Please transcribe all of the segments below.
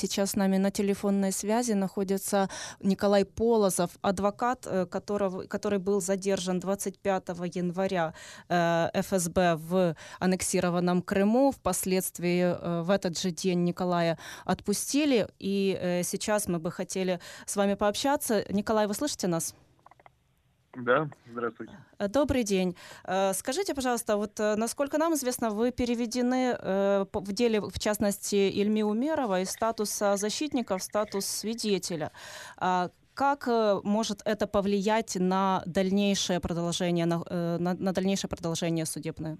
сейчас с нами на телефонной связи находится Николай Полозов, адвокат, который был задержан 25 января ФСБ в аннексированном Крыму. Впоследствии в этот же день Николая отпустили. И сейчас мы бы хотели с вами пообщаться. Николай, вы слышите нас? Да, здравствуйте. Добрый день. Скажите, пожалуйста, вот насколько нам известно, вы переведены в деле, в частности, Ильми Умерова из статуса защитника в статус свидетеля. Как может это повлиять на дальнейшее продолжение, на дальнейшее продолжение судебное?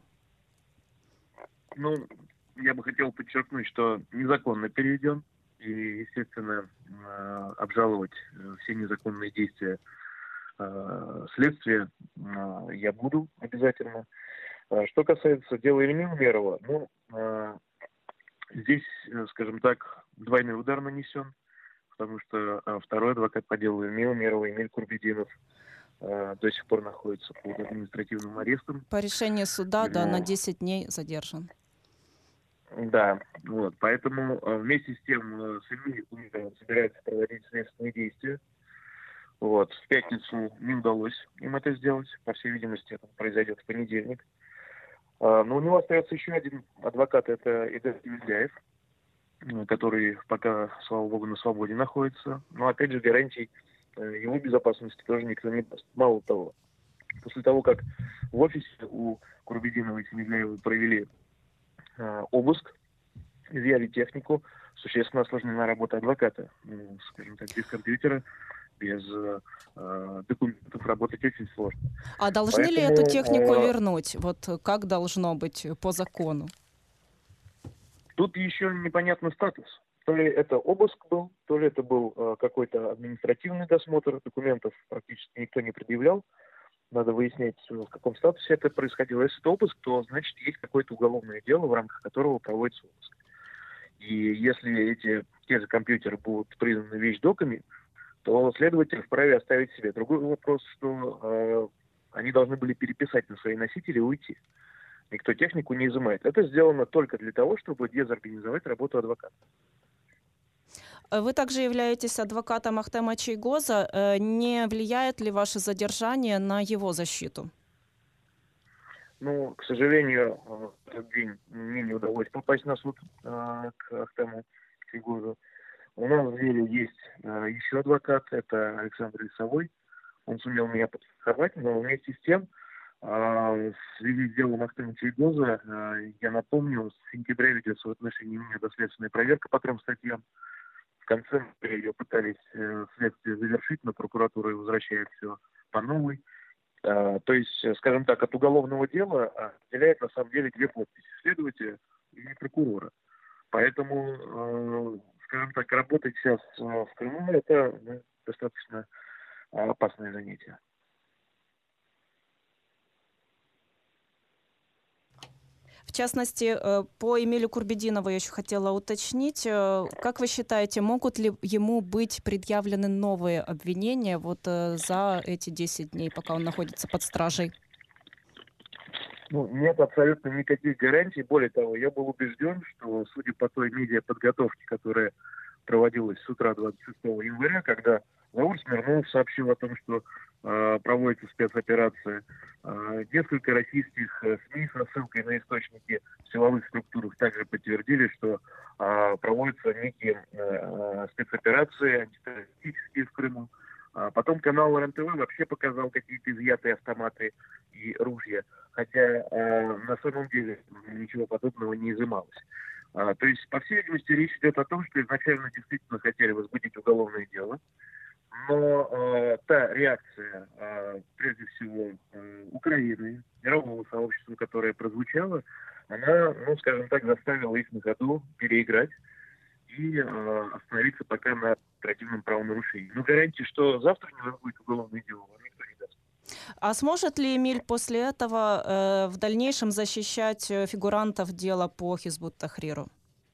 Ну, я бы хотел подчеркнуть, что незаконно переведен, и, естественно, обжаловать все незаконные действия следствия я буду обязательно. Что касается дела Ильми Умерова, здесь, скажем так, двойной удар нанесен, потому что второй адвокат по делу Ильми Умерова, Эмиль Курбетдинов, до сих пор находится под административным арестом. По решению суда, да, на 10 дней задержан. Да, вот, поэтому вместе с тем с Ильми Умеровым собирается проводить следственные действия. Вот, в пятницу не удалось им это сделать, по всей видимости, это произойдет в понедельник. Но у него остается еще один адвокат, это Игорь Юзяев, который пока, слава богу, на свободе находится. Но, опять же, гарантий его безопасности тоже никто не даст. Мало того, после того, как в офисе у Курбетдинова и Семизляева провели обыск, изъяли технику, существенно осложнена работа адвоката. Скажем так, без компьютера, без документов работать очень сложно. А должны ли эту технику вернуть? Вот как должно быть по закону? Тут еще непонятный статус. То ли это обыск был, то ли это был какой-то административный досмотр. Документов практически никто не предъявлял. Надо выяснять, в каком статусе это происходило. Если это обыск, то значит есть какое-то уголовное дело, в рамках которого проводится обыск. И если те же компьютеры будут признаны вещдоками, то следователь вправе оставить себе. Другой вопрос, что они должны были переписать на свои носители и уйти. Никто технику не изымает. Это сделано только для того, чтобы дезорганизовать работу адвоката. Вы также являетесь адвокатом Ахтема Чийгоза. Не влияет ли ваше задержание на его защиту? Ну, к сожалению, в этот день мне не удалось попасть на суд к Ахтему Чийгозу. У нас в деле есть еще адвокат, это Александр Лисовой. Он сумел меня подстраховать, но вместе с тем, в связи с делом Ахтема Чийгоза, я напомню, с сентября ведется в отношении меня доследственная проверка по 3 статьям. В конце ее пытались следствие завершить, но прокуратура возвращает все по новой. То есть, скажем так, от уголовного дела отделяет на самом деле 2 подписи: следователя и прокурора. Поэтому, скажем так, работать сейчас в Крыму — это достаточно опасное занятие. В частности, по Эмилю Курбетдинову я еще хотела уточнить. Как вы считаете, могут ли ему быть предъявлены новые обвинения за эти 10 дней, пока он находится под стражей? Нет абсолютно никаких гарантий. Более того, я был убежден, что, судя по той медиаподготовке, которая проводилась с утра 26 января, когда Заур Смирнов сообщил о том, что проводится спецоперация, несколько российских СМИ со ссылкой на источники в силовых структурах также подтвердили, что проводятся некие спецоперации антитеррористические в Крыму. Потом канал РЕН-ТВ вообще показал какие-то изъятые автоматы и ружья, хотя на самом деле ничего подобного не изымалось. То есть, по всей видимости, речь идет о том, что изначально действительно хотели возбудить уголовное дело, но та реакция, прежде всего, Украины, мирового сообщества, которая прозвучала, она, скажем так, заставила их на ходу переиграть и остановиться пока на оперативном правонарушении. Но гарантии, что завтра не возбудит уголовное дело, вам никто не даст. А сможет ли Эмиль после этого в дальнейшем защищать фигурантов дела по Хизбут Тахриру?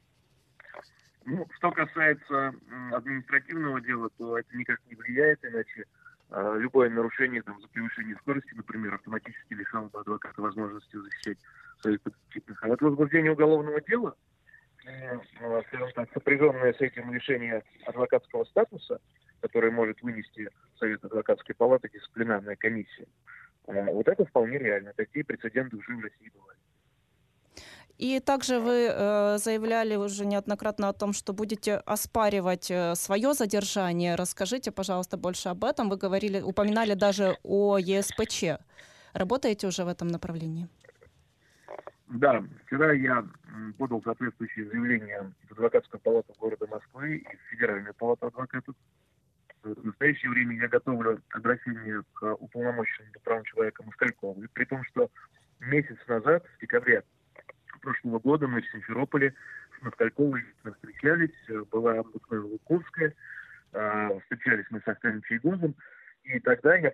Что касается административного дела, то это никак не влияет, иначе любое нарушение за превышение скорости, например, автоматически лишало бы адвоката возможности защищать своих подзащитных. А вот возбуждение уголовного дела, скажем так, сопряженное с этим решение адвокатского статуса, которое может вынести Совет адвокатской палаты, дисциплинарная комиссия, вот это вполне реально. Такие прецеденты уже в России бывают. И также вы заявляли уже неоднократно о том, что будете оспаривать свое задержание. Расскажите, пожалуйста, больше об этом. Вы говорили, упоминали даже о ЕСПЧ. Работаете уже в этом направлении? Да, вчера я подал соответствующее заявление в адвокатскую палату города Москвы и в Федеральную палату адвокатов. В настоящее время я готовлю обращение к уполномоченному по правам человека Москалькову. И при том, что месяц назад, в декабре прошлого года, мы в Симферополе с Москальковой встречались, была омбудсмен Луковская, встречались мы с Ахтамом Чайгозом, и тогда я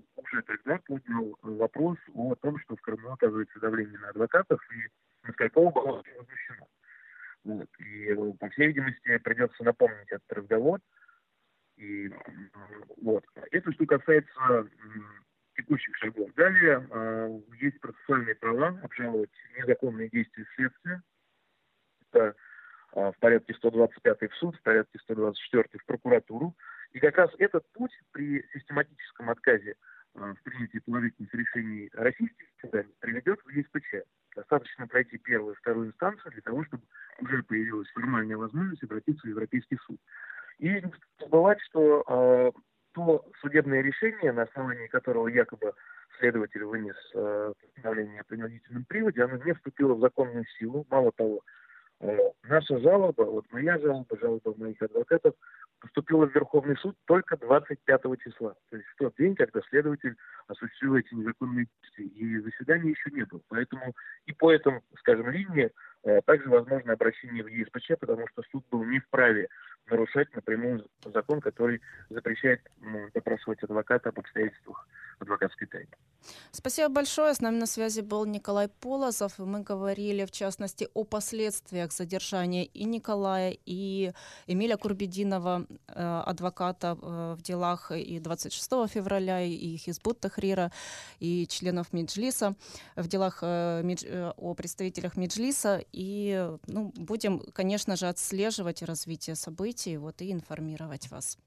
поднял вопрос о том, что в Крыму оказывается давление на адвокатов, и Москалькова была очень возмущена. Вот. И, по всей видимости, придется напомнить этот разговор. И вот. Это что касается текущих шагов. Далее есть процессуальные права обжаловать незаконные действия следствия. Это в порядке 125 в суд, в порядке 124 в прокуратуру. И как раз этот путь при систематическом отказе в принятии положительных решений российских судов приведет в ЕСПЧ. Достаточно пройти первую и вторую инстанцию для того, чтобы уже появилась формальная возможность обратиться в Европейский суд. И не забывать, что то судебное решение, на основании которого якобы следователь вынес постановление о принудительном приводе, оно не вступило в законную силу. Мало того, наша жалоба, вот моя жалоба, жалоба моих адвокатов, поступила в Верховный суд только 25 числа. То есть в тот день, когда следователь осуществил эти незаконные действия. И заседания еще не было. Поэтому и по этому, скажем, линии также возможно обращение в ЕСПЧ, потому что суд был не вправе нарушать напрямую закон, который запрещает допрашивать адвоката об обстоятельствах адвокатской тайны. Спасибо большое. С нами на связи был Николай Полозов. И мы говорили, в частности, о последствиях задержания и Николая, и Эмиля Курбединова, адвоката в делах и 26 февраля, и Хизбут Тахрира, и членов Меджлиса, в делах о представителях Меджлиса. И будем, конечно же, отслеживать развитие событий и информировать вас.